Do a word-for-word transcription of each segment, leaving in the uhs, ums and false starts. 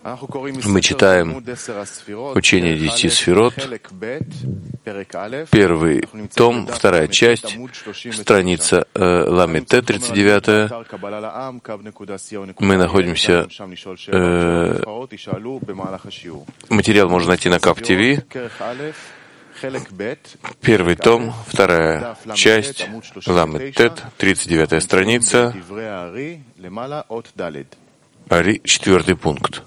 Мы читаем учение десяти сферот, первый том, вторая часть, страница э, Ламед Т, тридцать девятая. Мы находимся... Э, материал можно найти на Кап ТВ. Первый том, вторая часть, Ламед Т, тридцать девятая страница, Ари, четвертый пункт.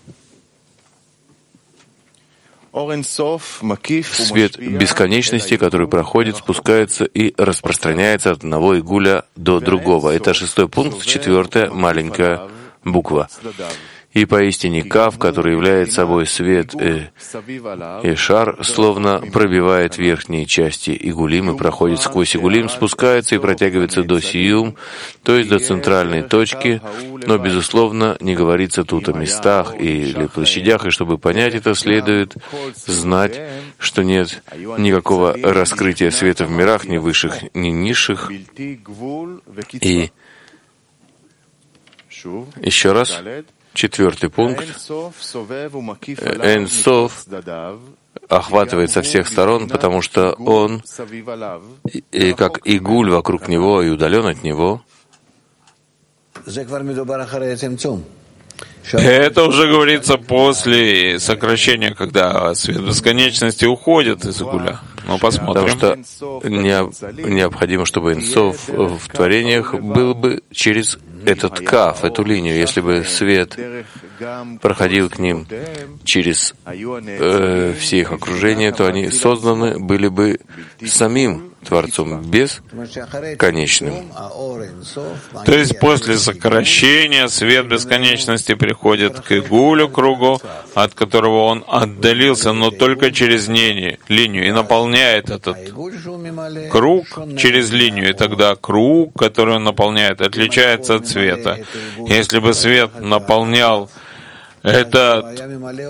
Свет бесконечности, который проходит, спускается и распространяется от одного игуля до другого. Это шестой пункт, четвертая маленькая буква. И поистине Кав, который является собой свет э, и шар, словно пробивает верхние части игулим и проходит сквозь игулим, спускается и протягивается до сиюм, то есть до центральной точки, но, безусловно, не говорится тут о местах или площадях, и чтобы понять это, следует знать, что нет никакого раскрытия света в мирах, ни высших, ни низших. И еще раз, четвертый пункт. Эйн Соф охватывает со всех сторон, потому что он, и как игуль вокруг него и удален от него. Это уже говорится после сокращения, когда свет бесконечности уходит из игуля. Ну, посмотрим. Потому что необходимо, чтобы Эйн Соф в творениях был бы через этот каф, эту линию. Если бы свет проходил к ним через э, все их окружения, то они созданы были бы самим Творцом, бесконечным. То есть после сокращения свет бесконечности приходит к игулю, кругу, от которого он отдалился, но только через линию, и наполняет этот круг через линию. И тогда круг, который он наполняет, отличается от света. Если бы свет наполнял Этот,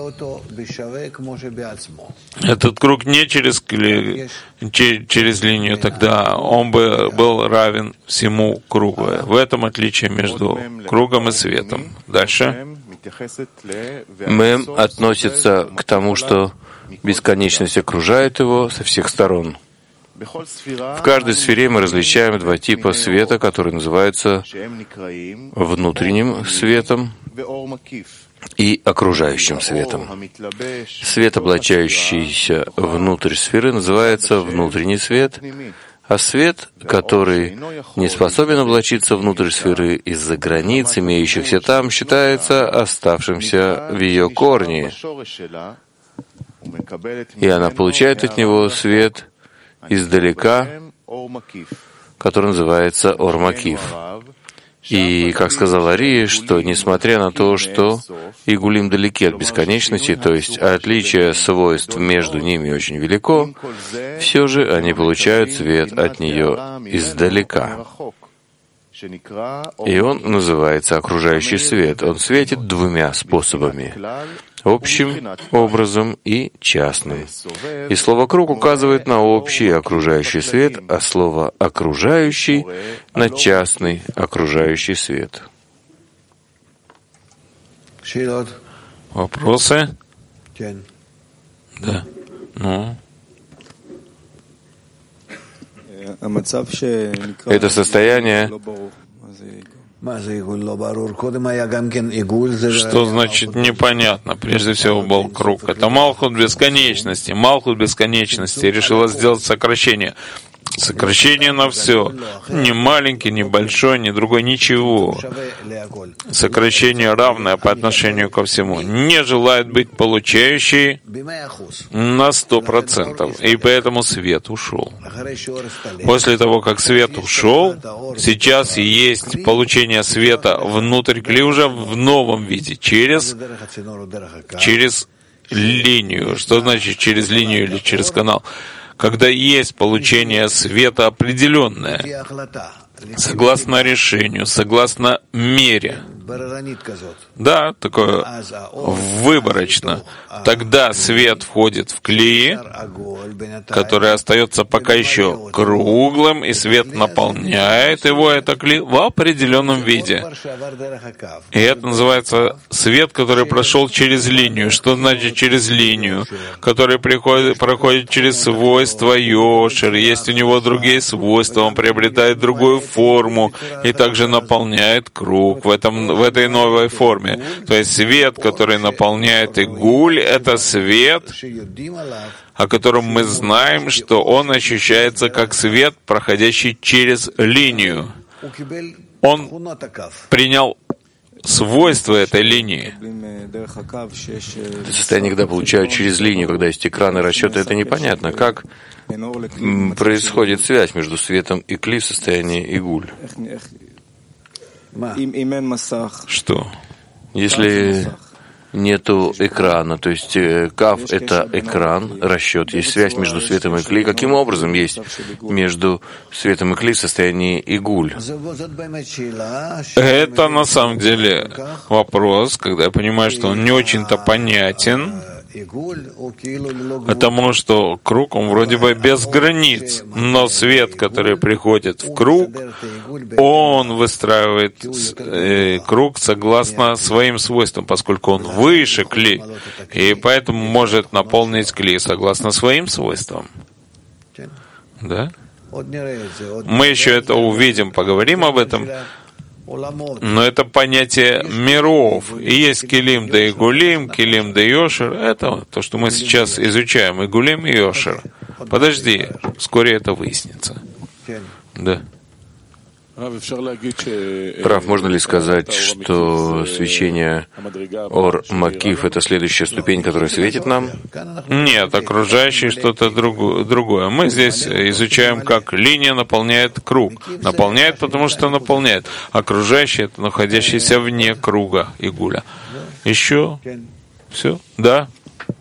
этот круг не через, через линию, тогда он бы был равен всему кругу. В этом отличие между кругом и светом. Дальше. Мэм относится к тому, что бесконечность окружает его со всех сторон. В каждой сфере мы различаем два типа света, которые называются внутренним светом и окружающим светом. Свет, облачающийся внутрь сферы, называется внутренний свет, а свет, который не способен облачиться внутрь сферы из-за границ, имеющихся там, считается оставшимся в ее корне, и она получает от него свет издалека, который называется Ор-Макиф. И, как сказал Ари, что, несмотря на то, что игулим далеки от бесконечности, то есть отличие свойств между ними очень велико, все же они получают свет от нее издалека. И он называется окружающий свет. Он светит двумя способами — общим образом и частным. И слово «круг» указывает на общий окружающий свет, а слово «окружающий» — на частный окружающий свет. Вопросы? Да. Ну. Это состояние... Что значит непонятно? Прежде всего был круг. Это Малхут бесконечности. Малхут бесконечности решила сделать сокращение. Сокращение на все. Ни маленький, ни большой, ни другой, ничего. Сокращение равное по отношению ко всему. Не желает быть получающей на сто процентов. И поэтому свет ушел. После того, как свет ушел, сейчас есть получение света внутрь кли уже в новом виде, через, через линию. Что значит через линию или через канал? Когда есть получение света определенное, согласно решению, согласно мере, Да, такое выборочно. Тогда свет входит в кли, который остается пока еще круглым, и свет наполняет его, это кли, в определенном виде. И это называется свет, который прошел через линию. Что значит через линию? Который приходит, проходит через свойства йошер. Есть у него другие свойства, он приобретает другую форму и также наполняет круг в, этом, в этой новой форме. То есть свет, который наполняет игуль, это свет, о котором мы знаем, что он ощущается как свет, проходящий через линию. Он принял свойства этой линии. Это состояние, когда получают через линию, когда есть экраны расчета, это непонятно. Как происходит связь между светом и кли в состоянии игуль? Что? Если нету экрана, то есть кав — это экран, расчет, есть связь между светом и кли. Каким образом есть между светом и кли в состоянии игуль? Это на самом деле вопрос, когда я понимаю, что он не очень-то понятен, потому что круг, он вроде бы без границ, но свет, который приходит в круг, он выстраивает э, круг согласно своим свойствам, поскольку он выше кли, и поэтому может наполнить кли согласно своим свойствам. Да? Мы еще это увидим, поговорим об этом. Но это понятие миров. И есть килим да игулим, килим да йошер. Это то, что мы сейчас изучаем. Игулим и йошер. Подожди, вскоре это выяснится. Да. Рав, можно ли сказать, что свечение Ор Макиф — это следующая ступень, которая светит нам? Нет, окружающее что-то другое. Мы здесь изучаем, как линия наполняет круг. Наполняет, потому что наполняет. Окружающее — это находящееся вне круга игуля. Еще? Все? Да?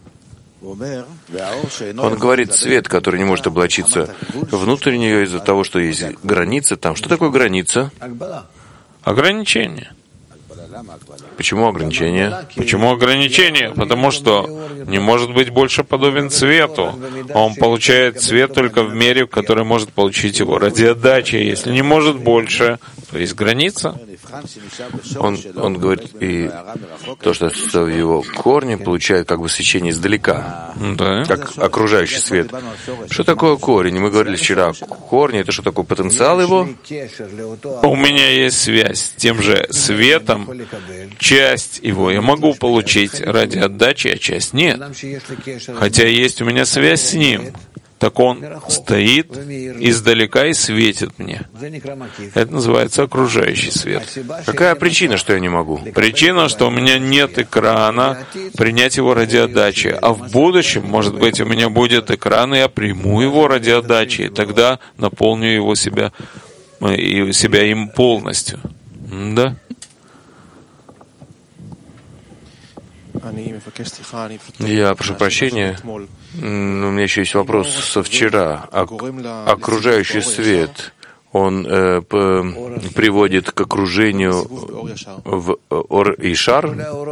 Он говорит, свет, который не может облачиться внутрь нее из-за того, что есть граница там. Что такое граница? Ограничение. Почему ограничение? Почему ограничение? Потому что не может быть больше подобен свету. Он получает свет только в мере, в которой может получить его ради отдачи. Если не может больше, то есть граница. Он, он говорит, и то, что в его корне получает как бы свечение издалека, да. Как окружающий свет. Что такое корень? Мы говорили вчера, корень — это что такое, потенциал его? У меня есть связь с тем же светом, часть его я могу получить ради отдачи, а часть нет. Хотя есть у меня связь с ним. Так он стоит издалека и светит мне. Это называется окружающий свет. Какая причина, что я не могу? Причина, что у меня нет экрана принять его ради отдачи. А в будущем, может быть, у меня будет экран, и я приму его ради отдачи, и тогда наполню его себя, и себя им полностью. Да? Я прошу прощения, но у меня еще есть вопрос со вчера. Окружающий свет, он э, приводит к окружению в Ор и Шар?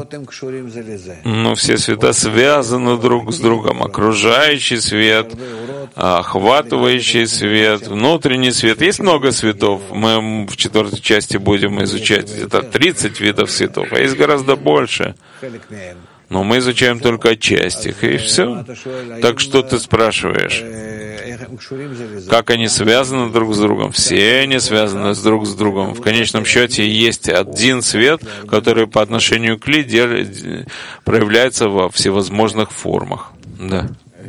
Но все света связаны друг с другом. Окружающий свет, охватывающий свет, внутренний свет. Есть много светов. Мы в четвертой части будем изучать где-то тридцать видов светов, а есть гораздо больше. Но мы изучаем только часть их, и все. Так что ты спрашиваешь? Как они связаны друг с другом? Все они связаны с друг с другом. В конечном счете есть один свет, который по отношению к Ли проявляется во всевозможных формах. Да.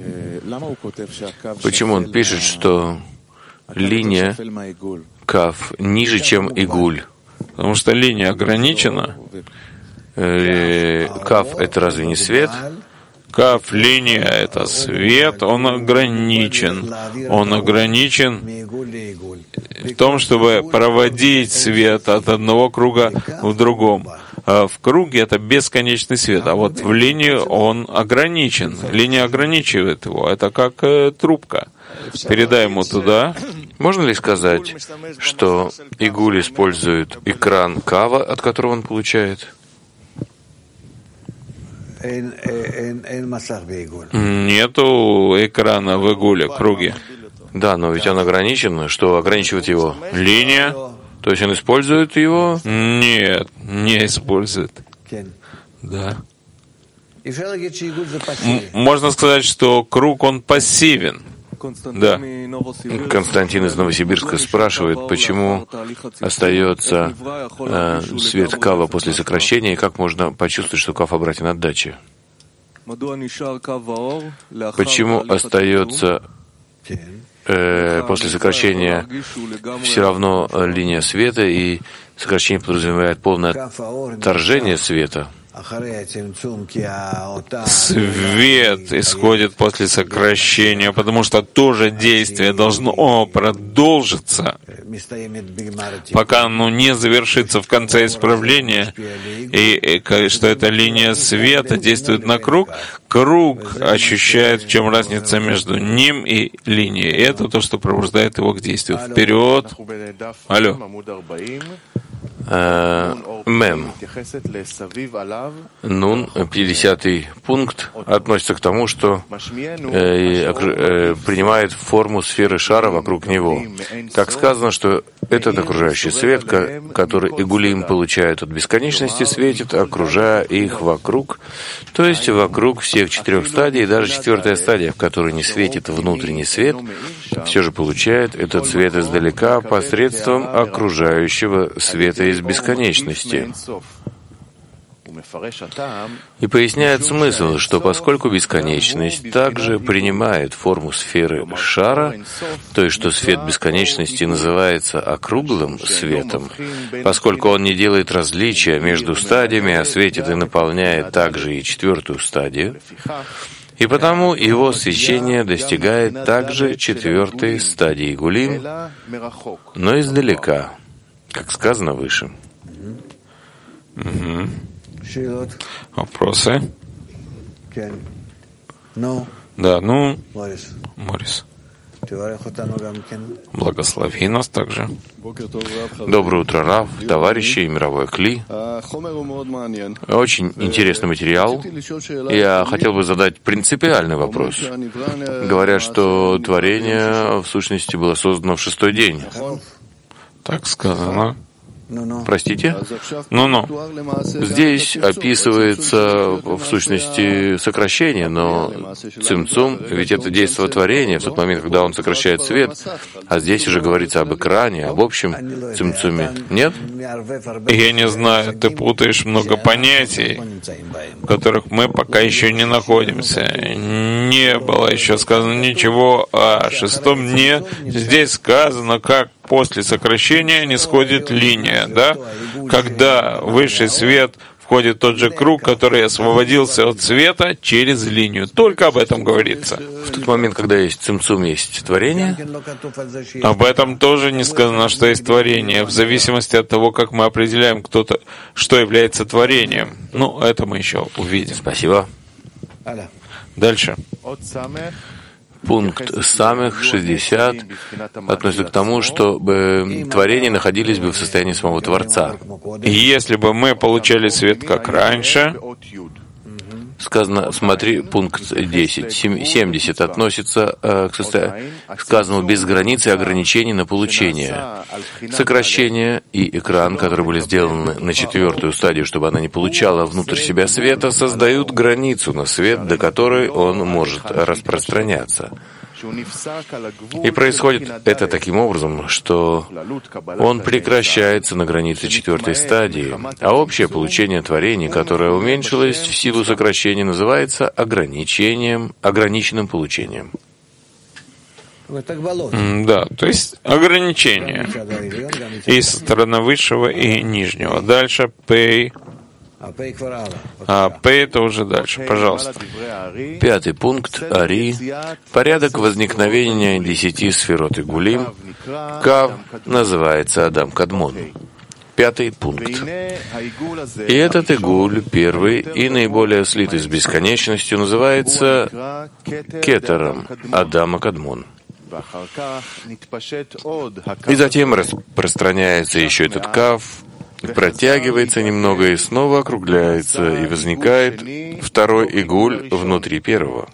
Почему он пишет, что линия Кав ниже, чем Игуль? Потому что линия ограничена. Кав — это разве не свет? Кав, линия — это свет, он ограничен. Он ограничен в том, чтобы проводить свет от одного круга в другом. А в круге это бесконечный свет, а вот в линии он ограничен. Линия ограничивает его. Это как э, трубка. Передай ему туда. Можно ли сказать, что Игуль использует экран Кава, от которого он получает? Нету экрана в Игуле, круге. Да, но ведь он ограничен. Что ограничивает его? Линия? То есть он использует его? Нет, не использует. Да. М- можно сказать, что круг, он пассивен. Да. Константин из Новосибирска спрашивает, почему остается э, свет Кава после сокращения, и как можно почувствовать, что Кав обратен от дачи? Почему остается э, после сокращения все равно линия света, и сокращение подразумевает полное отторжение света? Свет исходит после сокращения, потому что то же действие должно продолжиться, пока оно не завершится в конце исправления, и, и что эта линия света действует на круг. Круг ощущает, в чем разница между ним и линией. И это то, что пробуждает его к действию. Вперед! Алло. Мем. Нун, пятидесятый пункт, относится к тому, что э, э, принимает форму сферы шара вокруг него. Как сказано, что этот окружающий свет, который Игулим получает от бесконечности, светит, окружая их вокруг, то есть вокруг всех четырех стадий, и даже четвертая стадия, в которой не светит внутренний свет, все же получает этот свет издалека посредством окружающего света из бесконечности. И поясняет смысл, что поскольку бесконечность также принимает форму сферы шара, то есть что свет бесконечности называется округлым светом, поскольку он не делает различия между стадиями, а светит и наполняет также и четвертую стадию, и потому его свечение достигает также четвертой стадии Гулим, но издалека, как сказано выше. Угу. Вопросы? Да, ну, Морис. Благослови нас также. Доброе утро, Рав, товарищи и мировой Кли. Очень интересный материал. Я хотел бы задать принципиальный вопрос. Говорят, что творение в сущности было создано в шестой день. Так сказано. Простите? Ну-ну. Здесь описывается в сущности сокращение, но цимцум, ведь это действие творения в тот момент, когда он сокращает свет, а здесь уже говорится об экране, об общем цимцуме. Нет? Я не знаю, ты путаешь много понятий, в которых мы пока еще не находимся. Не было еще сказано ничего о шестом дне. Здесь сказано, как после сокращения не сходит линия, да? Когда высший свет входит в тот же круг, который освободился от света через линию. Только об этом говорится. В тот момент, когда есть цимцум, есть творение? Об этом тоже не сказано, что есть творение, в зависимости от того, как мы определяем, кто-то, что является творением. Ну, это мы еще увидим. Спасибо. Дальше. Пункт самых шестьдесят относится к тому, чтобы творения находились бы в состоянии самого Творца. И если бы мы получали свет как раньше, сказано, смотри, пункт десять, семьдесят относится э, к состоянию, сказанному без границ и ограничений на получение. Сокращение и экран, которые были сделаны на четвертую стадию, чтобы она не получала внутрь себя света, создают границу на свет, до которой он может распространяться. И происходит это таким образом, что он прекращается на границе четвертой стадии, а общее получение творений, которое уменьшилось в силу сокращения, называется ограничением, ограниченным получением. Да, то есть ограничение и со стороны высшего и нижнего. Дальше пей. А П это уже дальше, пожалуйста. Пятый пункт, Ари. Порядок возникновения десяти сферот Игулим. Кав называется Адам Кадмон. Пятый пункт. И этот Игуль, первый и наиболее слитый с бесконечностью, называется Кетером Адама Кадмон. И затем распространяется еще этот кав, протягивается немного и снова округляется, и возникает второй игуль внутри первого.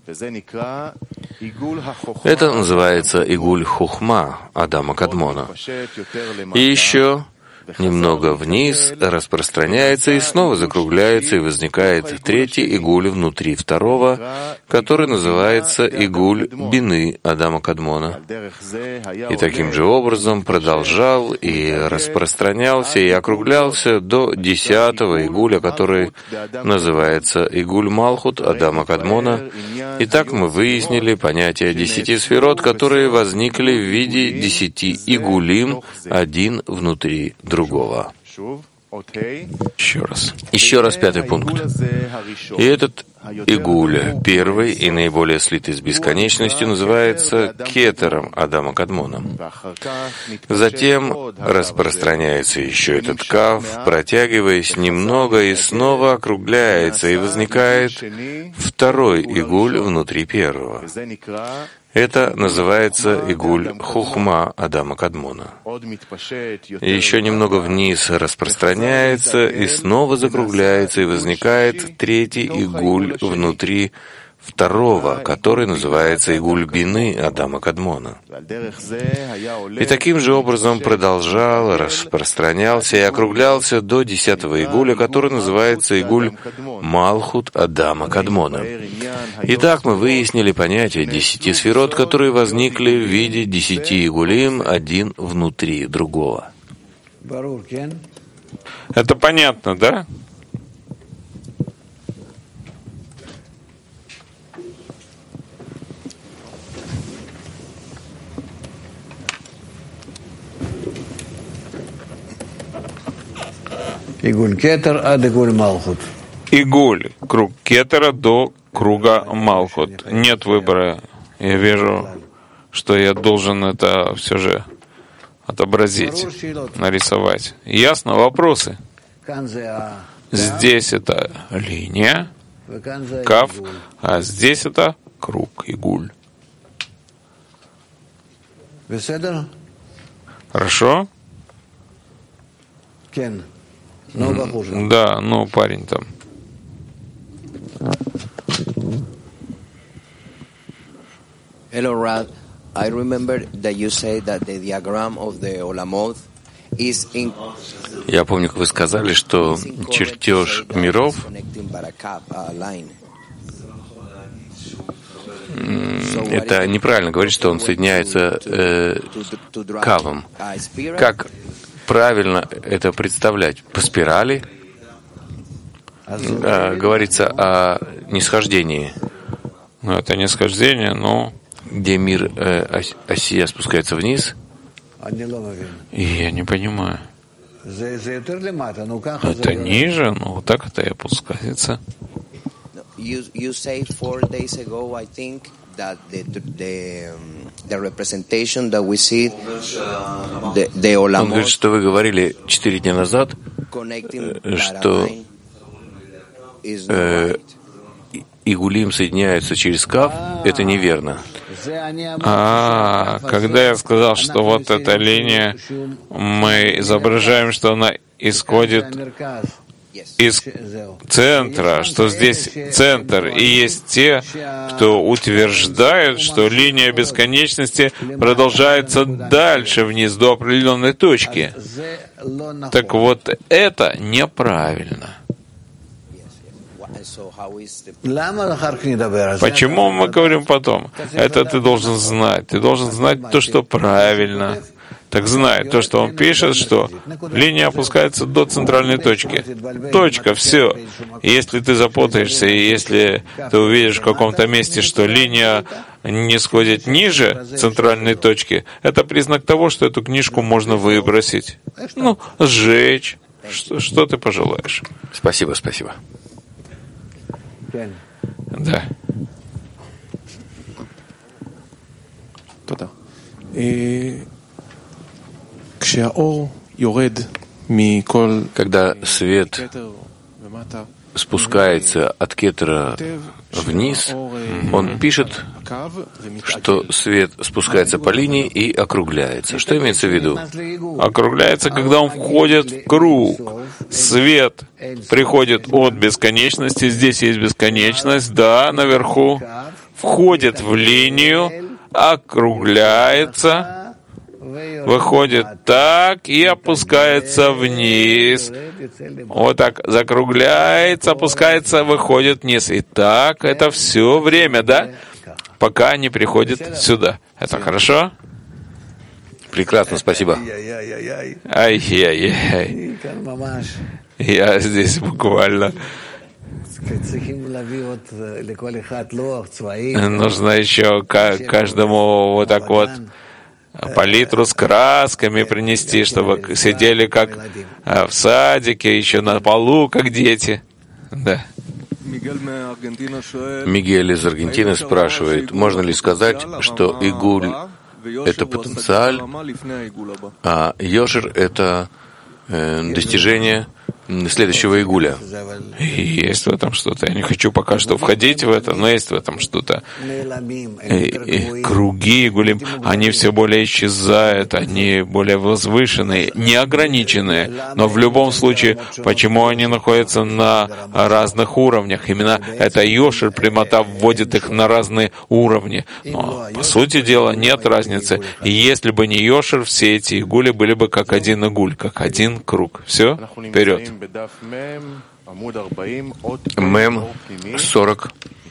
Это называется игуль хухма Адама Кадмона. И еще немного вниз распространяется и снова закругляется, и возникает третий игуль внутри второго, который называется игуль бины Адама Кадмона. И таким же образом продолжал и распространялся и округлялся до десятого игуля, который называется игуль Малхут Адама Кадмона. И так мы выяснили понятие десяти сферот, которые возникли в виде десяти игулим, один внутри другого. Еще раз. Еще раз пятый пункт. И этот игуль, первый и наиболее слитый с бесконечностью, называется кетером Адама Кадмона. Затем распространяется еще этот кав, протягиваясь немного и снова округляется, и возникает второй игуль внутри первого. Это называется игуль хухма Адама Кадмона. И еще немного вниз распространяется и снова закругляется, и возникает третий игуль внутри второго, который называется игуль бины Адама Кадмона. И таким же образом продолжал, распространялся и округлялся до десятого игуля, который называется игуль Малхут Адама Кадмона. Итак, мы выяснили понятие десяти сферот, которые возникли в виде десяти игулим, один внутри другого. Это понятно, да? Игуль кетер ад игуль малхут. Игуль, круг кетера до круга Малхут. Нет выбора. Я вижу, что я должен это все же отобразить, нарисовать. Ясно? Вопросы? Здесь это линия, кав, а здесь это круг, игуль. Хорошо? Да, ну парень там. Hello, Rad. I remember that you said that the diagram of the Olamot is in. Я помню, как вы сказали, что чертеж миров это неправильно говорить, что он соединяется э, кавом. Как правильно это представлять? По спирали? А, говорится о нисхождении. Ну, это нисхождение, но... Где мир э, ос, осия спускается вниз? И я не понимаю. Это ниже, ну вот так это и опускается. You, you said four days ago, I think, that the the um, the representation that we see the the Olamot. Он говорит, что вы говорили четыре дня назад, что э, игулим соединяются через кав. Это неверно. А, когда я сказал, что вот эта линия, мы изображаем, что она исходит из центра, что здесь центр, и есть те, кто утверждают, что линия бесконечности продолжается дальше вниз до определенной точки. Так вот, это неправильно. Почему мы говорим потом? Это ты должен знать. Ты должен знать то, что правильно. Так знай то, что он пишет, что линия опускается до центральной точки. Точка, все. И если ты запутаешься, и если ты увидишь в каком-то месте, что линия не сходит ниже центральной точки, это признак того, что эту книжку можно выбросить. Ну, сжечь. Что, что ты пожелаешь? Спасибо, спасибо. Да. Туда. Когда свет спускается от кетера вниз, он пишет что свет спускается по линии и округляется. Что имеется в виду? Округляется, когда он входит в круг. Свет приходит от бесконечности, здесь есть бесконечность, да, наверху, входит в линию, округляется, выходит так и опускается вниз. Вот так закругляется, опускается, выходит вниз. И так это все время, да? Пока не приходит сюда. Это хорошо? Прекрасно, спасибо. Ай-яй-яй. Я здесь буквально. Нужно еще каждому вот так вот палитру с красками принести, чтобы сидели как в садике, еще на полу, как дети. Да. Мигель из Аргентины спрашивает, можно ли сказать, что игуль — это потенциаль, а йошер — это э, достижение следующего игуля. И есть в этом что-то. Я не хочу пока что входить в это, но есть в этом что-то. И, и круги игулим, они все более исчезают, они более возвышенные, неограниченные. Но в любом случае, почему они находятся на разных уровнях? Именно эта йошер, прямота, вводит их на разные уровни. Но, по сути дела, нет разницы. И если бы не йошер, все эти игули были бы как один игуль, как один круг. Все, вперед. Мем сорок.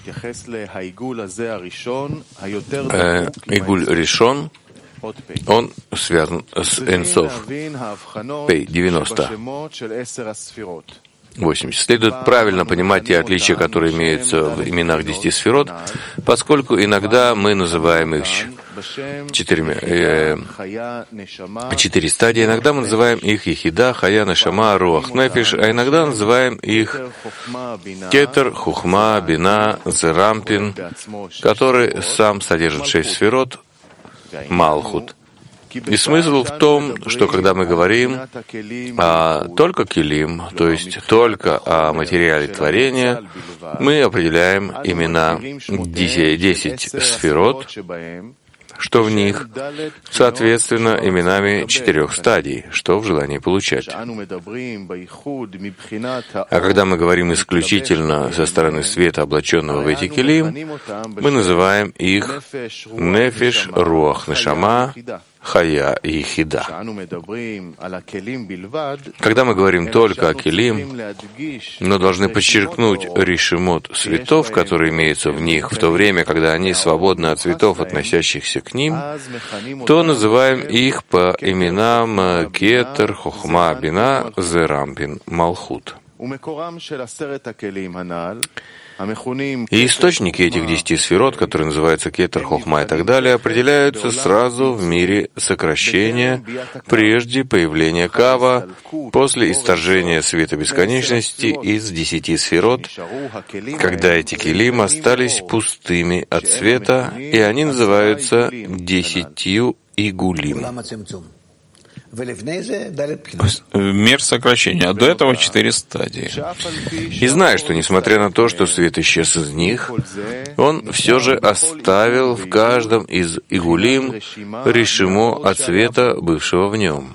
Э, игуль решен, он связан с Энсов. Пей, девяносто. восемьдесят. Следует правильно понимать те отличия, которые имеются в именах десяти сферот, поскольку иногда мы называем их четырьмя, э, четыре стадии, иногда мы называем их Ехида, Хая, Нешама, Руах, Нефиш, а иногда называем их Кетер, Хухма, Бина, Зерампин, который сам содержит шесть сферот, Малхут. И смысл в том, что когда мы говорим о только килим, то есть только о материале творения, мы определяем имена десять сферот, что в них, соответственно, именами четырех стадий, что в желании получать. А когда мы говорим исключительно со стороны света, облаченного в эти килим, мы называем их нефиш, руах, нешама, Хая и Хида. Когда мы говорим только о килим, но должны подчеркнуть решимот светов, которые имеются в них, в то время, когда они свободны от цветов, относящихся к ним, то называем их по именам Кетер, Хохма, Бина, Зерампин, Малхут. И источники этих десяти сферот, которые называются Кетер, Хохма и так далее, определяются сразу в мире сокращения, прежде появления Кава, после исторжения света бесконечности из десяти сферот, когда эти килим остались пустыми от света, и они называются десятью игулим. Мир сокращения. А до этого четыре стадии. И зная, что несмотря на то, что свет исчез из них, он все же оставил в каждом из игулим решимо от света, бывшего в нем.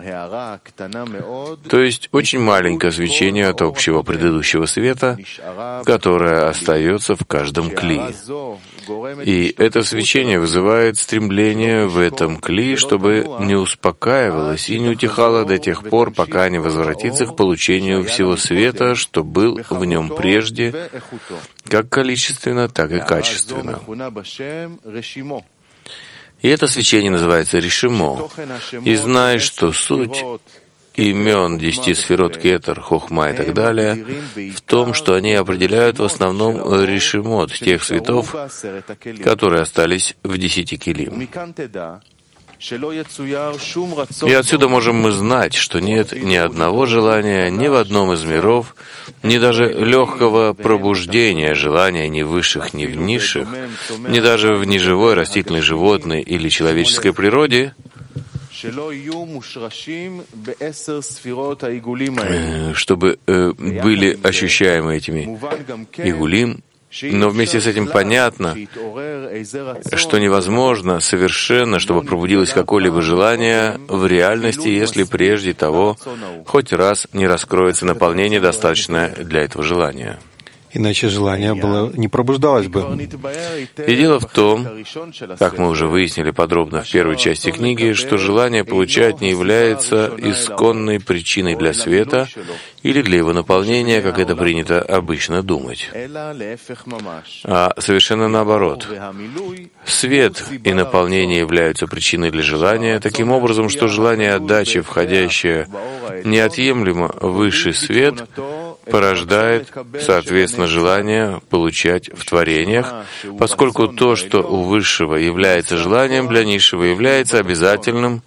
То есть очень маленькое свечение от общего предыдущего света, которое остается в каждом кли. И это свечение вызывает стремление в этом кли, чтобы не успокаивалось и не утихало до тех пор, пока не возвратится к получению всего света, что был в нем прежде, как количественно, так и качественно. И это свечение называется решимо. И знай, что суть имен десяти сферот Кетер, Хохма и так далее в том, что они определяют в основном решимот тех светов, которые остались в десяти килим. И отсюда можем мы знать, что нет ни одного желания ни в одном из миров, ни даже легкого пробуждения желания ни в высших, ни в низших, ни даже в неживой растительной, животной или человеческой природе, чтобы э, были ощущаемы этими игулим Но вместе с этим понятно, что невозможно совершенно, чтобы пробудилось какое-либо желание в реальности, если прежде того хоть раз не раскроется наполнение, достаточное для этого желания. Иначе желание было, не пробуждалось бы. И дело в том, как мы уже выяснили подробно в первой части книги, что желание получать не является исконной причиной для света или для его наполнения, как это принято обычно думать, а совершенно наоборот. Свет и наполнение являются причиной для желания, таким образом, что желание отдачи, входящее неотъемлемо в высший свет, порождает, соответственно, желание получать в творениях, поскольку то, что у высшего является желанием, для низшего является обязательным.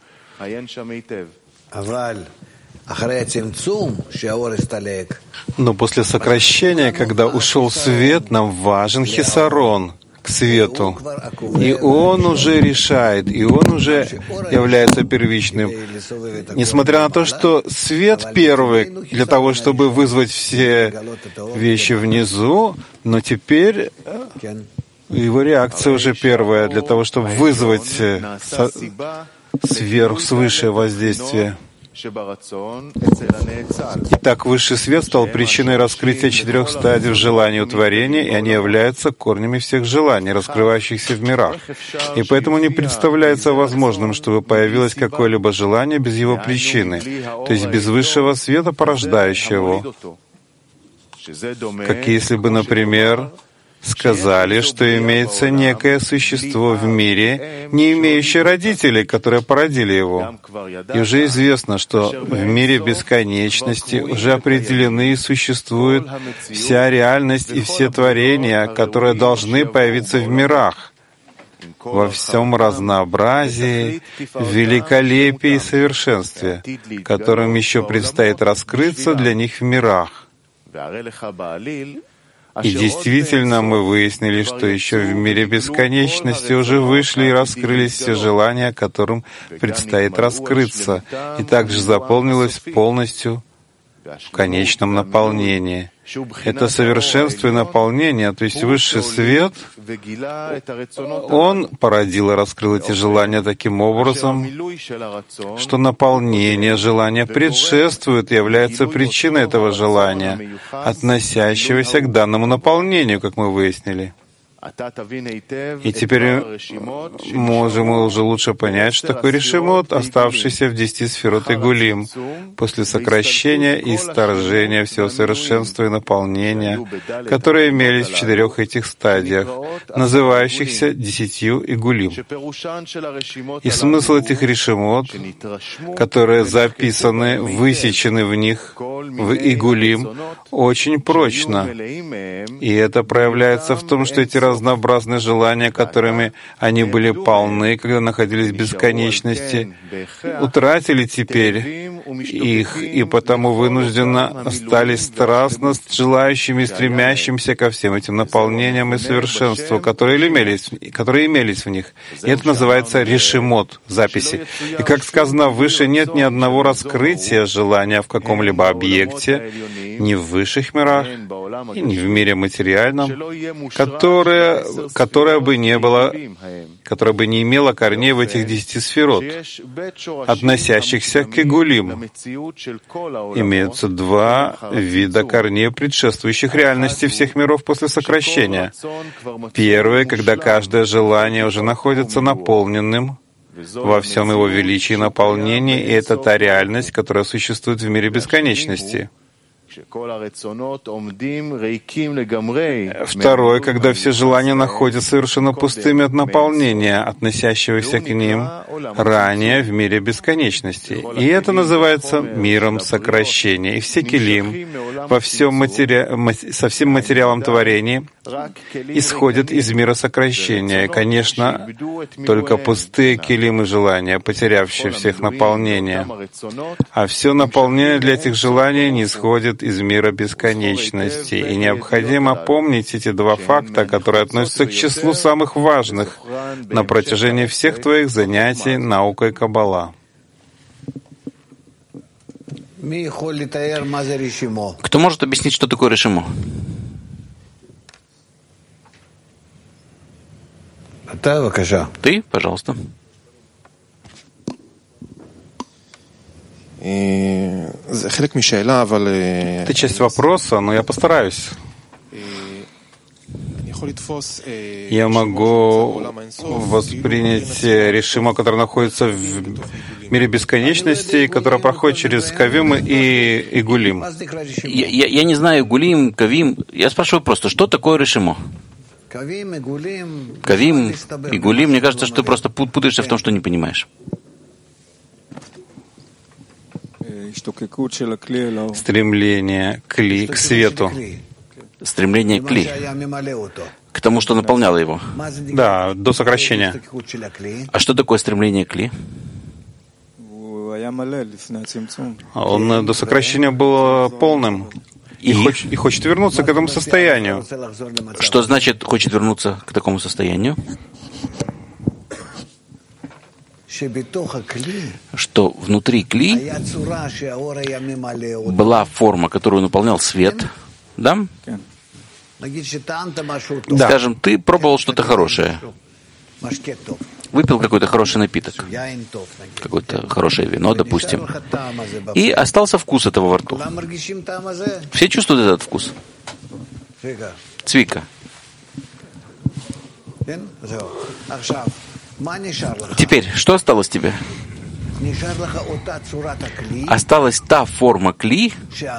Но после сокращения, когда ушел свет, нам важен хисарон к свету. И он уже решает, и он уже является первичным. Несмотря на то, что свет первый для того, чтобы вызвать все вещи внизу, но теперь его реакция уже первая для того, чтобы вызвать сверх, свыше воздействие. Итак, высший свет стал причиной раскрытия четырех стадий желания творения, и они являются корнями всех желаний, раскрывающихся в мирах. И поэтому не представляется возможным, чтобы появилось какое-либо желание без его причины, то есть без высшего света, порождающего его. Как если бы, например, сказали, что имеется некое существо в мире, не имеющее родителей, которые породили его. И уже известно, что в мире бесконечности уже определены и существует вся реальность и все творения, которые должны появиться в мирах, во всем разнообразии, великолепии и совершенстве, которым еще предстоит раскрыться для них в мирах. И действительно мы выяснили, что еще в мире бесконечности уже вышли и раскрылись все желания, которым предстоит раскрыться, и также заполнилось полностью в конечном наполнении. Это совершенство и наполнение, то есть высший свет, он породил и раскрыл эти желания таким образом, что наполнение желания предшествует и является причиной этого желания, относящегося к данному наполнению, как мы выяснили. И теперь можем уже лучше понять, что такое решимот, оставшийся в десяти сферот Игулим, после сокращения и исторжения всего совершенства и наполнения, которые имелись в четырех этих стадиях, называющихся десятью Игулим. И смысл этих решимот, которые записаны, высечены в них, в Игулим, очень прочно. И это проявляется в том, что эти разнообразные желания, которыми они были полны, когда находились в бесконечности, утратили теперь их, и потому вынужденно остались страстно желающими и стремящимися ко всем этим наполнениям и совершенству, которые имелись, которые имелись в них. И это называется решимот, записи. И как сказано выше, нет ни одного раскрытия желания в каком-либо объекте, ни в высших мирах, и ни в мире материальном, которое которое бы не было, которое бы не имело корней в этих десяти сферот, относящихся к Игулим. Имеются два вида корней, предшествующих реальности всех миров после сокращения. Первый, когда каждое желание уже находится наполненным во всем его величии и наполнении, и это та реальность, которая существует в мире бесконечности. Второй, когда все желания находятся совершенно пустыми от наполнения, относящегося к ним ранее в мире бесконечности. И это называется миром сокращения. И все килим во всем матери... со всем материалом творения исходят из мира сокращения. И, конечно, только пустые килим и желания, потерявшие всех наполнения. А все наполнение для этих желаний не исходит из мира бесконечности. И необходимо помнить эти два факта, которые относятся к числу самых важных на протяжении всех твоих занятий наукой Каббала. Кто может объяснить, что такое решимо? Ты, пожалуйста. Это часть вопроса, но я постараюсь. Я могу воспринять решимо, которое находится в мире бесконечности, которое проходит через Кавим и Игулим. Я, я, я не знаю Гулим, Кавим. Я спрашиваю просто, что такое решимо? Кавим, Игулим. Мне кажется, что ты просто путаешься в том, что не понимаешь. Стремление кли, к свету. Стремление к ли, к тому, что наполняло его. Да, до сокращения. А что такое стремление к ли? Он до сокращения был полным и, и, хочет, и хочет вернуться к этому состоянию. Что значит хочет вернуться к такому состоянию? Что внутри кли была форма, которую наполнял свет. Да? Да? Скажем, ты пробовал что-то хорошее. Выпил какой-то хороший напиток. Какое-то хорошее вино, допустим. И остался вкус этого во рту. Все чувствуют этот вкус? Цвика. Теперь, что осталось тебе? Осталась та форма кли,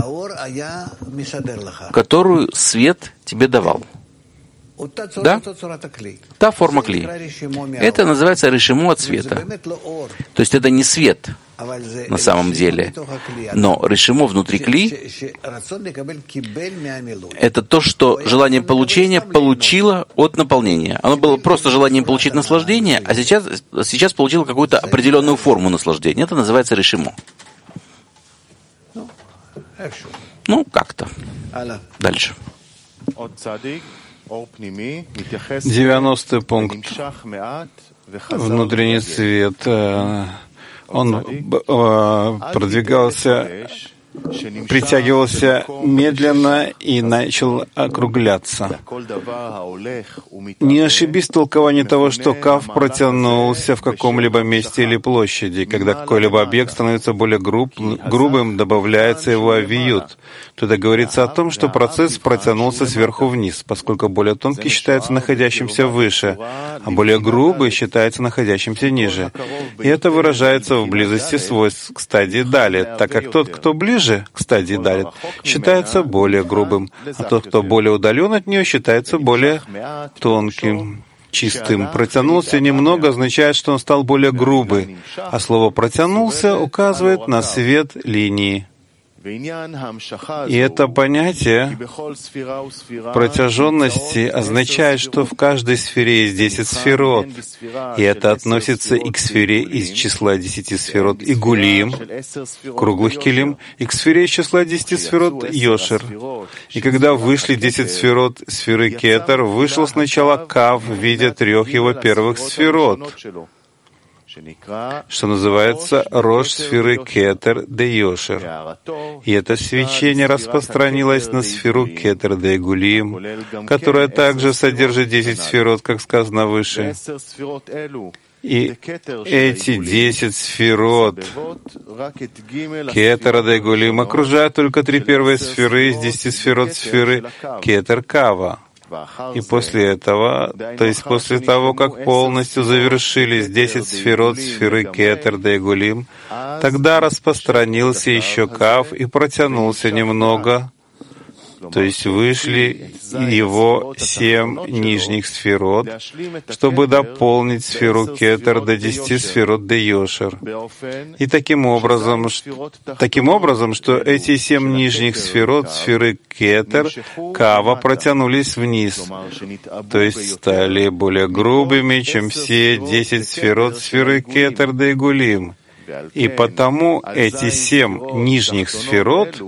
которую свет тебе давал. Да? Та форма кли. Это называется решимо от света. То есть это не свет на самом деле, но решимо внутри кли — это то, что желание получения получило от наполнения. Оно было просто желанием получить наслаждение, а сейчас, сейчас получило какую-то определенную форму наслаждения. Это называется решимо. Ну, как-то. Дальше. Девяностый пункт. Внутренний свет. Он продвигался, притягивался медленно и начал округляться. Не ошибись в толковании того, что кав протянулся в каком-либо месте или площади. Когда какой-либо объект становится более груб, грубым, добавляется его авиют. Туда говорится о том, что процесс протянулся сверху вниз, поскольку более тонкий считается находящимся выше, а более грубый считается находящимся ниже. И это выражается в близости свойств к стадии далит, так как тот, кто ближе к стадии далит, считается более грубым, а тот, кто более удален от нее, считается более тонким, чистым. Протянулся немного означает, что он стал более грубый, а слово «протянулся» указывает на свет линии. И это понятие протяженности означает, что в каждой сфере есть десять сферот, и это относится и к сфере из числа десяти сферот Игулим, круглых килим, и к сфере из числа десяти сферот Йошер. И когда вышли десять сферот сферы Кетер, вышел сначала Кав в виде трех его первых сферот, что называется Рош сферы Кетер де Йошер. И это свечение распространилось на сферу Кетер де Игулим, которая также содержит десять сферот, как сказано выше. И эти десять сферот Кетера де Игулим окружают только три первые сферы из десяти сферот сферы Кетер Кава. И после этого, то есть после того, как полностью завершились десять сферот сферы Кетер де Игулим, тогда распространился еще Кав и протянулся немного, то есть вышли его семь нижних сферот, чтобы дополнить сферу Кетер до десяти сферот де Йошер. И таким образом, таким образом, что эти семь нижних сферот сферы Кетер Кава протянулись вниз, то есть стали более грубыми, чем все десять сферот сферы Кетер де Игулим. И потому эти семь нижних сферот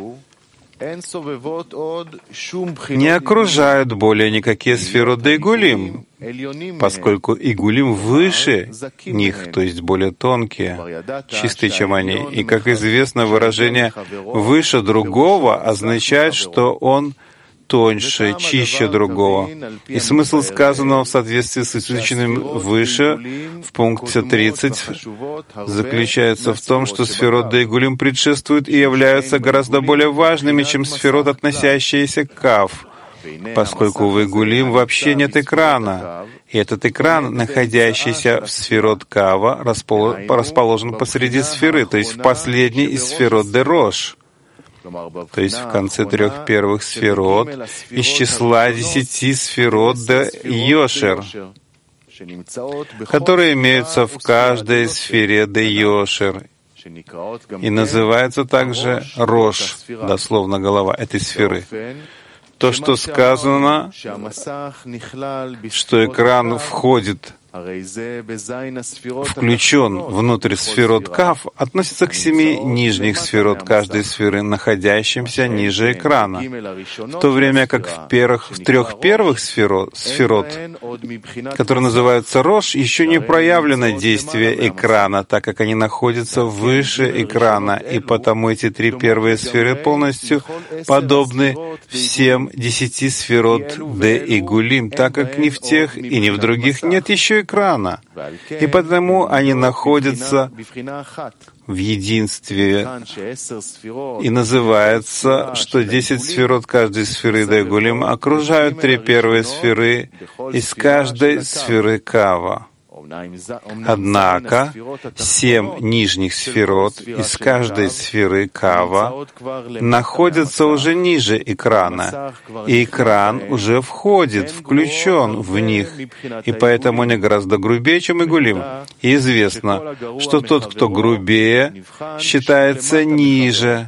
не окружают более никакие сферот де Игулим, поскольку Игулим выше них, то есть более тонкие, чистые, чем они. И, как известно, выражение «выше другого» означает, что он тоньше, чище другого. И смысл сказанного в соответствии с изученным выше, в пункте тридцать, заключается в том, что сферот Дейгулим предшествуют и являются гораздо более важными, чем сферот, относящиеся к Кав, поскольку в Игулим вообще нет экрана, и этот экран, находящийся в сферот Кава, расположен посреди сферы, то есть в последней из сферот Дерош, то есть в конце трех первых сферот, из числа десяти сферот де Йошер, которые имеются в каждой сфере де Йошер, и называется также Рош, дословно голова этой сферы. То, что сказано, что экран входит, включен внутрь сферот Кав, относится к семи нижних сферот каждой сферы, находящимся ниже экрана, в то время как в, первых, в трех первых сферот, сферот, которые называются Рош, еще не проявлено действие экрана, так как они находятся выше экрана, и потому эти три первые сферы полностью подобны всем десяти сферот Де Игулим, так как ни в тех и ни в других нет еще экрана, и потому они находятся в единстве, и называется, что десять сферот каждой сферы Дейгулим окружают три первые сферы из каждой сферы Кава. Однако семь нижних сферот из каждой сферы Кава находятся уже ниже экрана, и экран уже входит, включен в них, и поэтому они гораздо грубее, чем Игулим. И известно, что тот, кто грубее, считается ниже.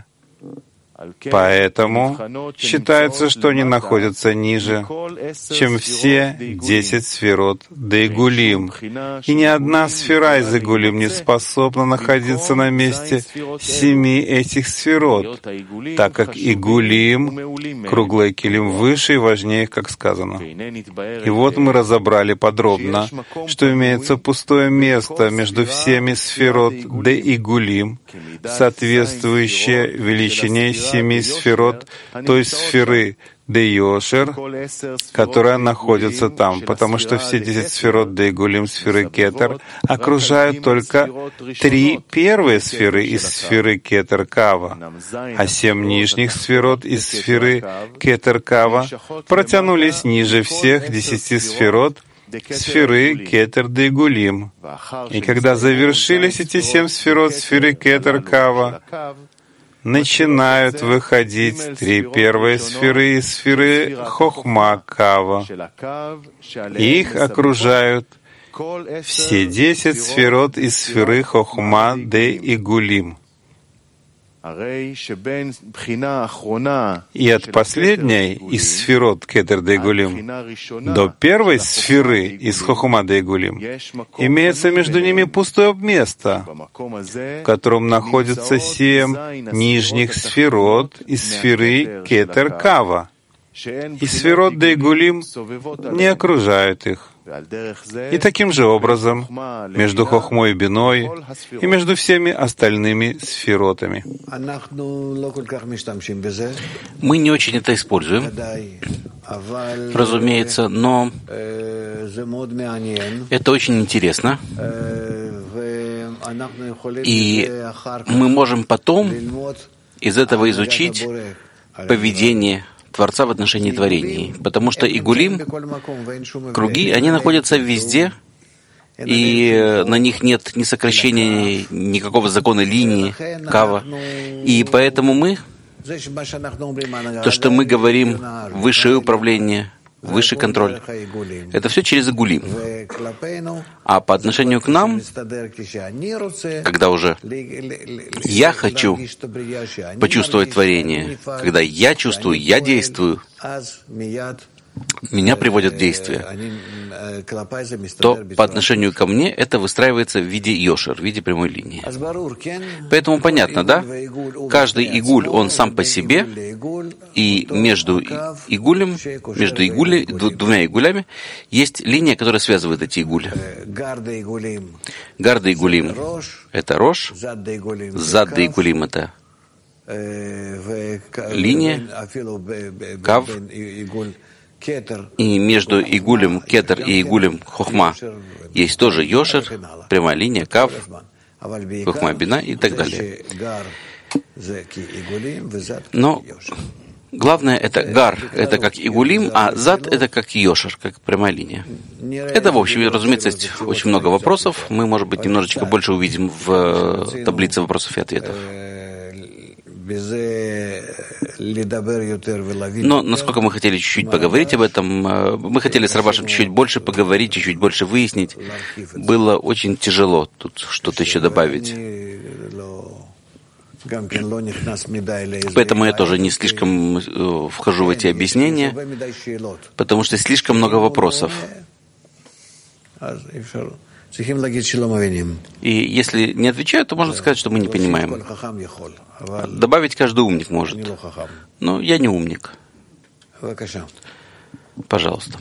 Поэтому считается, что они находятся ниже, чем все десять сферот Дейгулим. И ни одна сфера из Игулим не способна находиться на месте семи этих сферот, так как Игулим, круглый килим, выше и важнее, как сказано. И вот мы разобрали подробно, что имеется пустое место между всеми сферот Деигулим, соответствующее величине семи сферот, то есть сферы Де-Йошер, которая находится там, потому что все десять сферот Дейгулим, сферы Кетер, окружают только три первые сферы из сферы Кетер Кава, а семь нижних сферот из сферы Кетер Кава протянулись ниже всех десяти сферот сферы Кетер Дейгулим. И когда завершились эти семь сферот сферы Кетер Кава, начинают выходить три первые сферы из сферы Хохма Кава. Их окружают все десять сферот из сферы Хохма Де Игулим. И от последней из сферот Кетер Де Игулим до первой сферы из Хохма Де Игулим имеется между ними пустое место, в котором находятся семь нижних сферот из сферы Кетер Кава. И сферот Де Игулим не окружают их. И таким же образом между Хохмой и Биной и между всеми остальными сферотами. Мы не очень это используем, разумеется, но это очень интересно. И мы можем потом из этого изучить поведение Творца в отношении творений, потому что Игулим, круги, они находятся везде, и на них нет ни сокращения, никакого закона линии, кава. И поэтому мы, то, что мы говорим высшее управление, высший контроль, это все через Игулим. А по отношению к нам, когда уже я хочу почувствовать творение, когда я чувствую, я действую, меня приводят в действие, то по отношению ко мне это выстраивается в виде йошер, в виде прямой линии. Поэтому понятно, да? Каждый игуль, он сам по себе, и между игулем, между игули, двумя игулями есть линия, которая связывает эти игули. Гарда игулим — это рош, задда игулим — это линия, кав, и между игулем кетер и игулем хохма есть тоже йошер, прямая линия, кав, хохма бина и так далее. Но главное это гар, это как игулим, а зад это как йошер, как прямая линия. Это, в общем, разумеется, есть очень много вопросов. Мы, может быть, немножечко больше увидим в таблице вопросов и ответов. Но насколько мы хотели чуть-чуть поговорить об этом, мы хотели с Равашем чуть-чуть больше поговорить, чуть-чуть больше выяснить. Было очень тяжело тут что-то еще добавить. Поэтому я тоже не слишком вхожу в эти объяснения, потому что слишком много вопросов. И если не отвечают, то можно сказать, что мы не понимаем. Добавить каждый умник может. Но я не умник. Пожалуйста.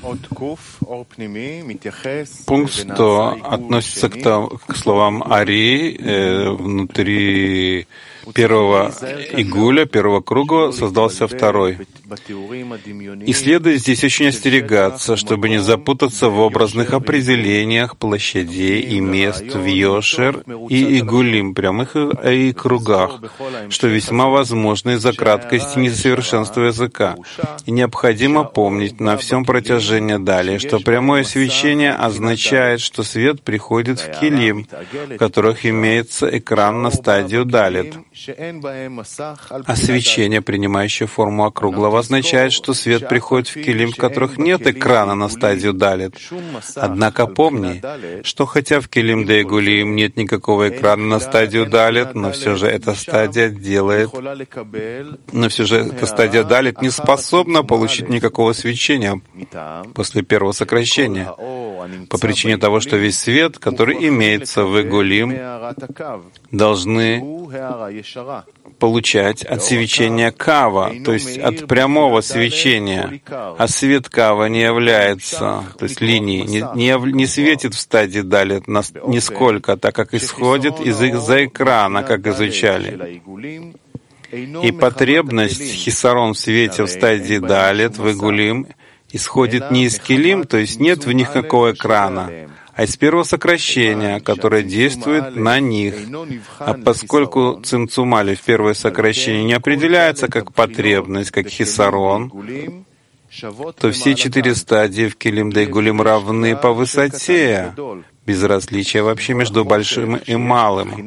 Пункт сто относится к, тому, к словам Ари э, внутри первого игуля, первого круга создался второй. И следует здесь очень остерегаться, чтобы не запутаться в образных определениях площадей и мест в Йошер и игулим, прямых и кругах, что весьма возможно из-за краткости и несовершенства языка. И необходимо помнить на всем протяжении далее, что прямое свечение означает, что свет приходит в килим, в которых имеется экран на стадию далит. А свечение, принимающее форму округлого, означает, что свет приходит в килим, в которых нет экрана на стадию далит. Однако помни, что хотя в килим да игулим нет никакого экрана на стадию далит, но все же эта стадия делает, но все же эта стадия далит не способна получить никакого свечения после первого сокращения, по причине того, что весь свет, который имеется в игулим, должны получать от свечения кава, то есть от прямого свечения, а свет кава не является, то есть линии, не, не, не светит в стадии далит нисколько, так как исходит из-за экрана, как изучали. И потребность хисарон в свете в стадии далит, в игулим, исходит не из килим, то есть нет в них никакого экрана, а из первого сокращения, которое действует на них. А поскольку цимцумали в первое сокращение не определяется как потребность, как хисарон, то все четыре стадии в килим да игулим равны по высоте, без различия вообще между большим и малым.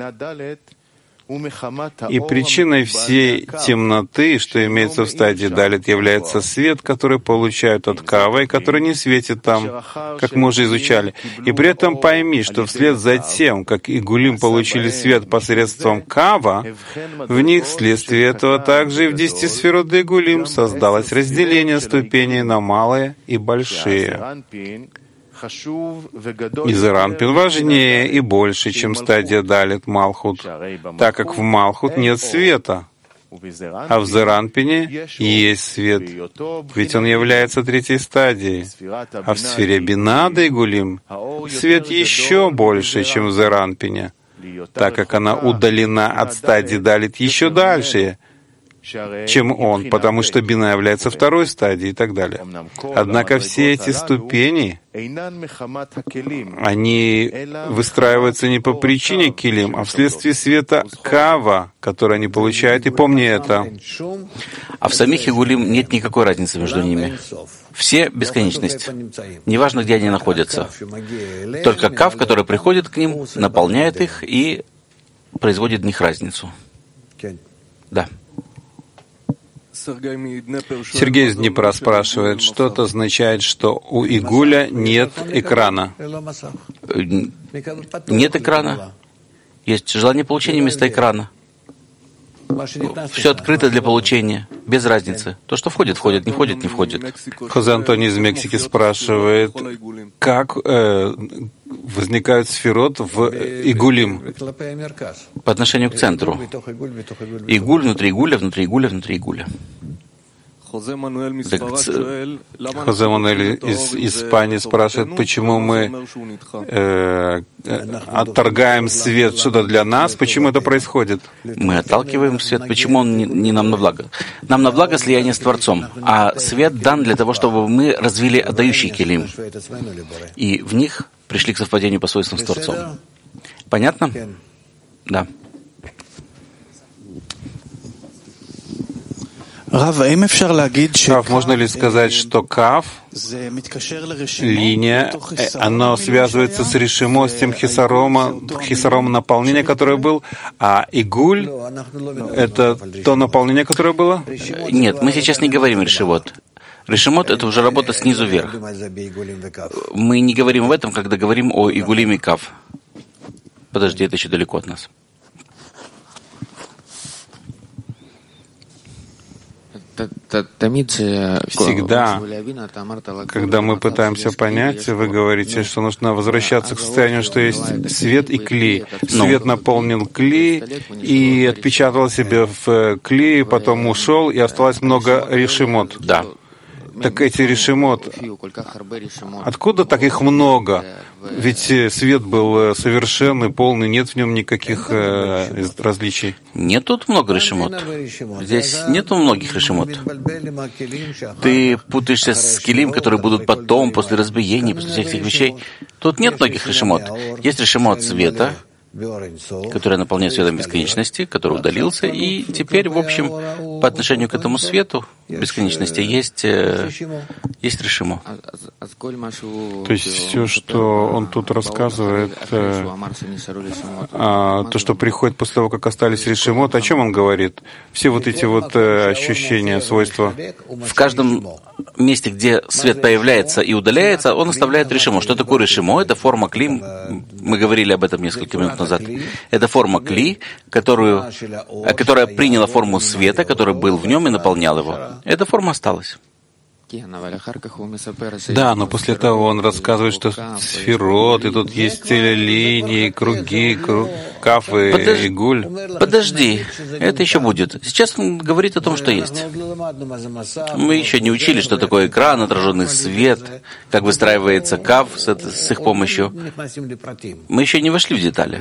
И причиной всей темноты, что имеется в стадии далит, является свет, который получают от кава и который не светит там, как мы уже изучали. И при этом пойми, что вслед за тем, как игулим получили свет посредством кава, в них вследствие этого также и в десяти сферот игулим создалось разделение ступеней на малые и большие. И Зеранпин важнее и больше, чем стадия далит Малхут, так как в Малхут нет света, а в Зеранпине есть свет, ведь он является третьей стадией. А в сфере Бина да игулим свет еще больше, чем в Зеранпине, так как она удалена от стадии далит еще дальше, чем он, потому что бина является второй стадией и так далее. Однако все эти ступени, они выстраиваются не по причине килим, а вследствие света кава, который они получают, и помни это. А в самих игулим нет никакой разницы между ними. Все бесконечность. Неважно, где они находятся. Только кав, который приходит к ним, наполняет их и производит в них разницу. Да. Сергей из Днепра спрашивает, что это означает, что у игуля нет экрана? Нет экрана. Есть желание получения вместо экрана. Все открыто для получения, без разницы. То, что входит, входит, не входит, не входит. Хозе Антоний из Мексики спрашивает, как э, возникают сферот в игулим? По отношению к центру. Игуль внутри игуля, внутри игуля, внутри игуля. Хозе Мануэль из Испании спрашивает, почему мы э, отторгаем свет, что-то для нас, почему это происходит? Мы отталкиваем свет, почему он не, не нам на благо? Нам на благо слияние с Творцом, а свет дан для того, чтобы мы развили отдающий килим, и в них пришли к совпадению по свойствам с Творцом. Понятно? Да. Рав, можно ли сказать, что кав, линия, оно связывается с решимо, с тем хисаромом, хисаром наполнения, которое был, а игуль — это то наполнение, которое было? Нет, мы сейчас не говорим решивот. Решимот — это уже работа снизу вверх. Мы не говорим об этом, когда говорим о игулим и кав. Подожди, это еще далеко от нас. Всегда, когда мы пытаемся понять, вы говорите, что нужно возвращаться к состоянию, что есть свет и кли. Свет наполнил кли и отпечатал себя в кли, потом ушел, и осталось много решимот. Да. Так эти решимот, откуда так их много? Ведь свет был совершенный, полный, нет в нем никаких э, различий. Нет тут много решимот. Здесь нету многих решимот. Ты путаешься с килим, которые будут потом, после разбиения, после всех этих вещей. Тут нет многих решимот. Есть решимот света, который наполняет светом бесконечности, который удалился, и теперь, в общем, по отношению к этому свету бесконечности есть, есть решимо. То есть все, что он тут рассказывает, а, то, что приходит после того, как остались решимот, о чем он говорит? Все вот эти вот ощущения, свойства. В каждом месте, где свет появляется и удаляется, он оставляет решимо. Что такое решимо? Это форма кли. Мы говорили об этом несколько минут назад. Это форма кли, которую, которая приняла форму света, который был в нем и наполнял его. Эта форма осталась. Да, но после того он рассказывает, что сферот, и тут есть линии, круги, круг, каф и Подож... игуль. Подожди, это еще будет. Сейчас он говорит о том, что есть. Мы еще не учили, что такое экран, отраженный свет, как выстраивается каф с, это, с их помощью. Мы еще не вошли в детали.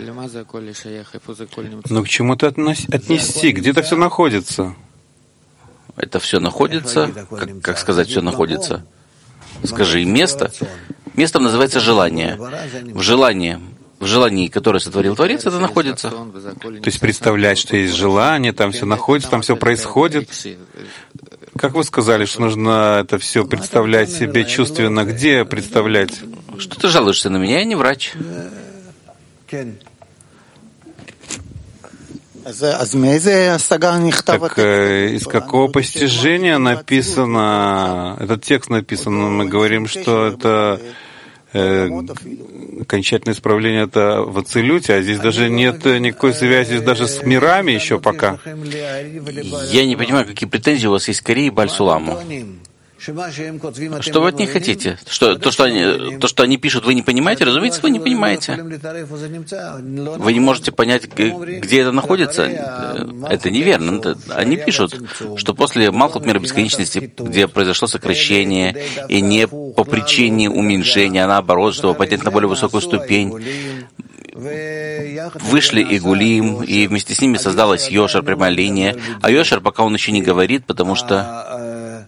Но к чему это отнести? Где это все находится? Это все находится, как, как сказать, все находится? Скажи, место. Местом называется желание. В желании, в желании, которое сотворил Творец, это находится. То есть представлять, что есть желание, там все находится, там все происходит. Как вы сказали, что нужно это все представлять себе чувственно? Где представлять? Что ты жалуешься на меня? Я не врач. Так э, из какого постижения написано, этот текст написан, мы говорим, что это э, окончательное исправление это в Ацилюте, а здесь даже нет никакой связи даже с мирами еще пока. Я не понимаю, какие претензии у вас есть к Корее и Бааль-Суламу. Что вы от них хотите? Что, то, что они, то, что они пишут, вы не понимаете? Разумеется, вы не понимаете. Вы не можете понять, где это находится? Это неверно. Они пишут, что после Малхут мира бесконечности, где произошло сокращение, и не по причине уменьшения, а наоборот, чтобы поднять на более высокую ступень, вышли Игулим, и вместе с ними создалась Йошер, прямая линия. А Йошер пока он еще не говорит, потому что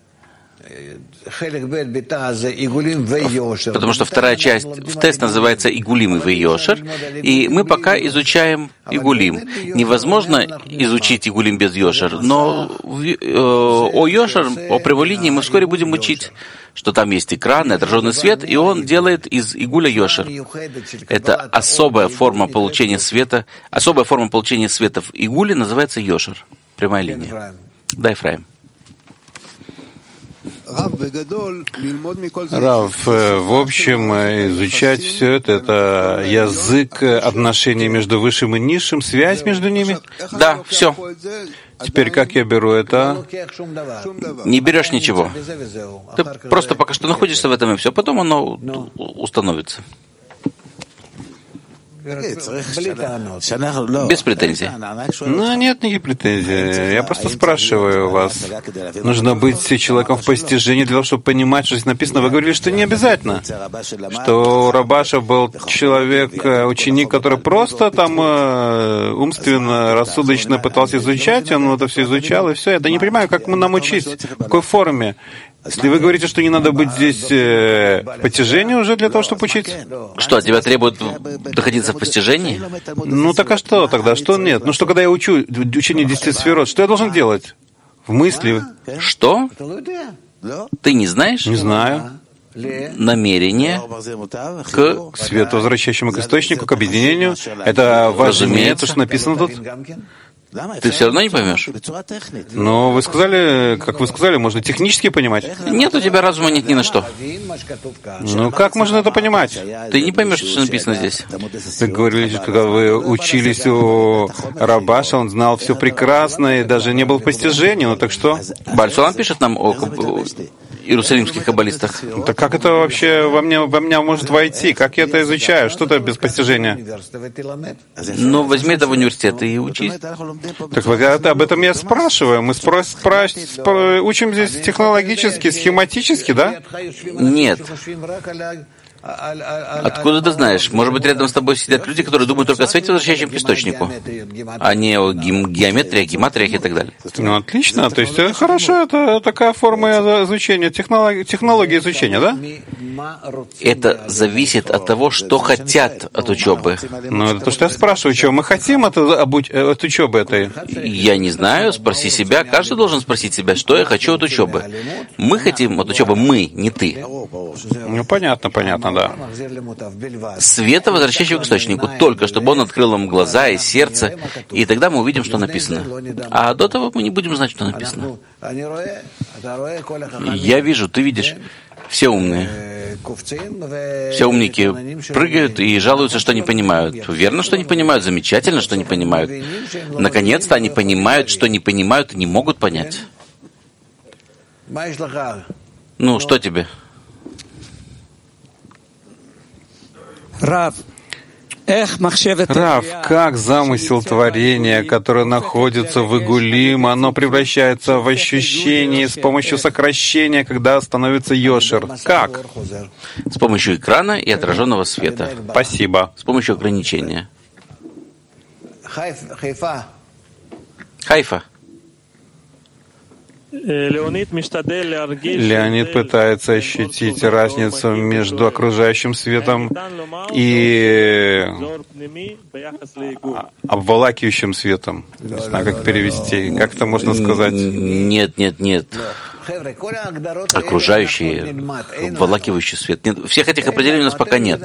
Потому что вторая часть в тест называется Игулим и Вейошер, и мы пока изучаем Игулим. Невозможно изучить Игулим без Йошер, но о Йошер, о прямой линии мы вскоре будем учить, что там есть экран, отраженный свет, и он делает из Игуля Йошер. Это особая форма получения света, особая форма получения света в Игуле называется Йошер, прямая линия. Да, Ефраим. Рав, в общем, изучать все это, это язык отношений между высшим и низшим, связь между ними? Да, все. Теперь как я беру это? Не берешь ничего. Ты просто пока что находишься в этом, и все. Потом оно установится. Без претензий. Ну, нет никаких претензий. Я просто спрашиваю вас. Нужно быть человеком в постижении для того, чтобы понимать, что здесь написано. Вы говорили, что не обязательно. Что Рабаша был человек, ученик, который просто там умственно, рассудочно пытался изучать, он это все изучал, и все. Я да не понимаю, как нам учить, в какой форме. Если вы говорите, что не надо быть здесь э, в постижении уже для того, чтобы учить? Что, тебя требует находиться в постижении? Ну так а что тогда? Что нет? Ну что, когда я учу учение десяти сферот, что я должен делать? В мысли? Что? Ты не знаешь? Не знаю. Намерение К свету, возвращающему к источнику, к объединению. Это важнее, то, что написано тут. Ты все равно не поймешь? Но вы сказали, как вы сказали, можно технически понимать. Нет, у тебя разума нет ни на что. Ну как можно это понимать? Ты не поймешь, что написано здесь. Вы говорили, что когда вы учились у Рабаша, он знал все прекрасно и даже не был в постижении. Ну так что? Баль Сулам пишет нам о иерусалимских каббалистах. Так как это вообще во мне, во меня может войти? Как я это изучаю? Что это без постижения? Ну, возьми это в университет и учись. Так вы об этом я спрашиваю. Мы спро- спро- спро- учим здесь технологически, схематически, да? Нет. Откуда ты знаешь? Может быть, рядом с тобой сидят люди, которые думают только о свете, возвращающем к источнику, а не о гем- геометрии, гематриях и так далее. Ну, отлично. То есть, хорошо, это такая форма изучения, технология, технология изучения, да? Это зависит от того, что хотят от учебы. Ну, это то, что я спрашиваю, чего мы хотим от, от, от учебы этой? Я не знаю, спроси себя. Каждый должен спросить себя, что я хочу от учебы. Мы хотим от учебы, мы, не ты. Ну, понятно, понятно, да. Света, возвращающего к источнику, только чтобы он открыл нам глаза и сердце, и тогда мы увидим, что написано. А до того мы не будем знать, что написано. Я вижу, ты видишь. Все умные. Все умники прыгают и жалуются, что не понимают. Верно, что не понимают, замечательно, что не понимают. Наконец-то они понимают, что не понимают и не могут понять. Ну, что тебе? Рав, Рав, как замысел творения, которое находится в Игулим, оно превращается в ощущение с помощью сокращения, когда становится Йошер? Как? С помощью экрана и отраженного света. Спасибо. С помощью ограничения. Хайфа. Леонид пытается ощутить разницу между окружающим светом и обволакивающим светом. Не знаю, как перевести. Как это можно сказать? Нет, нет, нет. Окружающий, обволакивающий свет. Нет, всех этих определений у нас пока нет.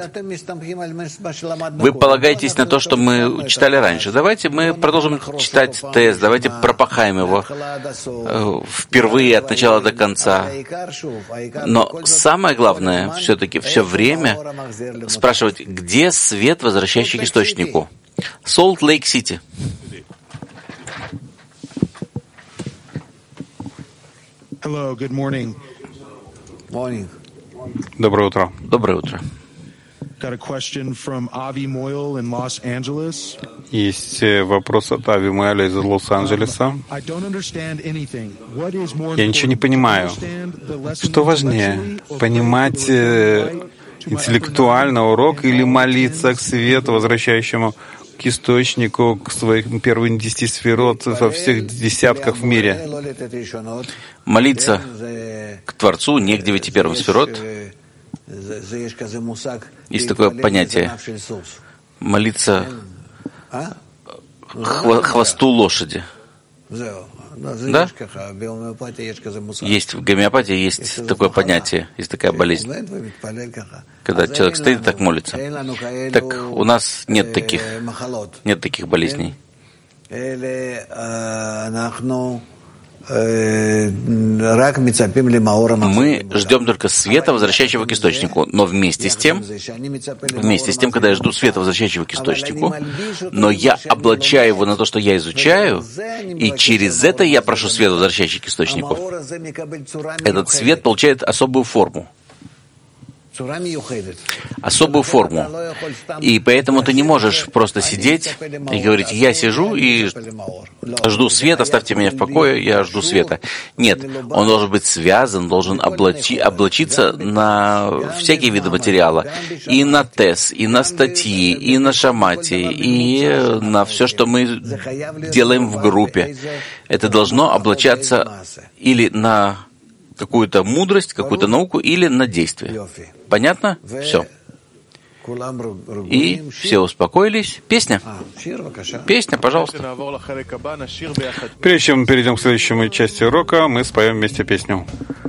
Вы полагаетесь на то, что мы читали раньше. Давайте мы продолжим читать тест, давайте пропахаем его впервые от начала до конца. Но самое главное, все-таки все время спрашивать, где свет, возвращающий к источнику. Солт-Лейк-Сити. Hello, good morning. Morning. Доброе утро. Доброе утро. Got a question from Avi Moyle in Los Angeles. Есть вопрос от Ави Мойля из Лос-Анджелеса. I don't understand anything. What is more Я ничего не понимаю. Что важнее, понимать э, интеллектуально урок или молиться к свету, возвращающему к источнику, к своим первым десяти сферот во всех десятках в мире? Молиться к Творцу, не к девяти первым сферот. Есть такое понятие. Молиться хво- хвосту лошади. Да? Есть в гомеопатии есть такое понятие, есть такая болезнь. Когда человек стоит и так молится. Так у нас нет таких, нет таких болезней. Мы ждем только света, возвращающего к источнику. Но вместе с тем, вместе с тем, когда я жду света, возвращающего к источнику, но я облачаю его на то, что я изучаю, и через это я прошу свет, возвращающий к источнику. Этот свет получает особую форму. особую форму. И поэтому ты не можешь просто сидеть и говорить: я сижу и жду света, оставьте меня в покое, я жду света. Нет, он должен быть связан, должен облачи, облачиться на всякие виды материала. И на ТЭС, и на статьи, и на шамати, и на все, что мы делаем в группе. Это должно облачаться или на какую-то мудрость, какую-то науку, или на действие. Понятно? Все. И все успокоились. Песня. Песня, пожалуйста. Прежде чем мы перейдем к следующей части урока, мы споем вместе песню.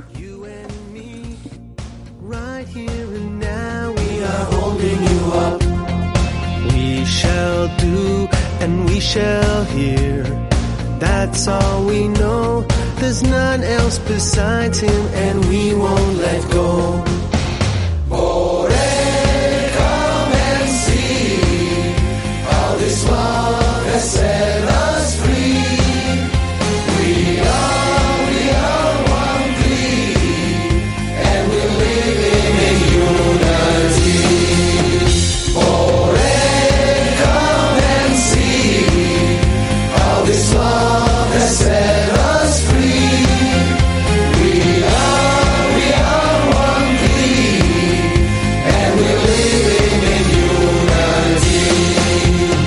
That's all we know. There's none else besides him, and we won't let go. Borei, come and see how this love has set us free. We are, we are one plea, and we're living in unity. Borei, come and see how this love has set us free. We are, we are one plea, and we're living in unity.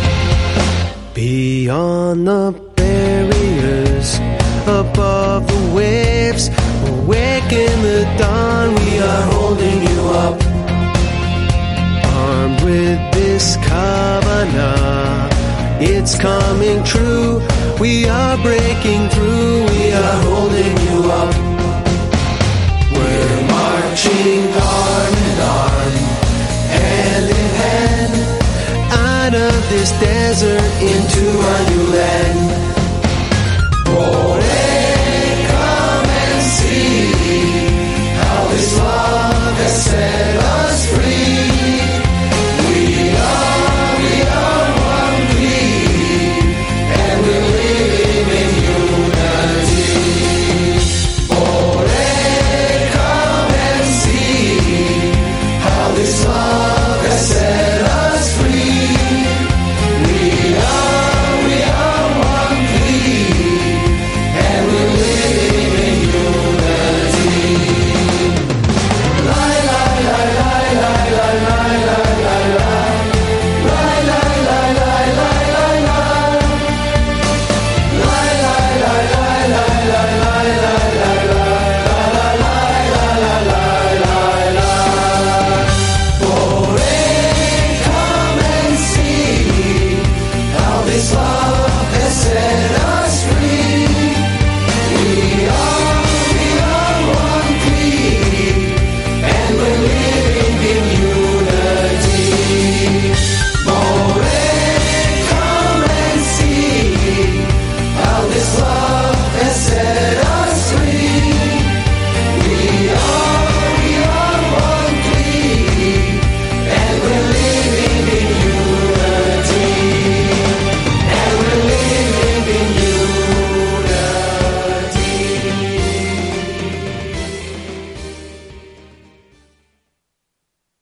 Beyond the barriers, above the waves, awake in the dawn, we are holding you up. Armed with this kavanah, it's coming true. We are breaking through. We are holding you up. We're marching arm in arm, hand in hand, out of this desert into a new land.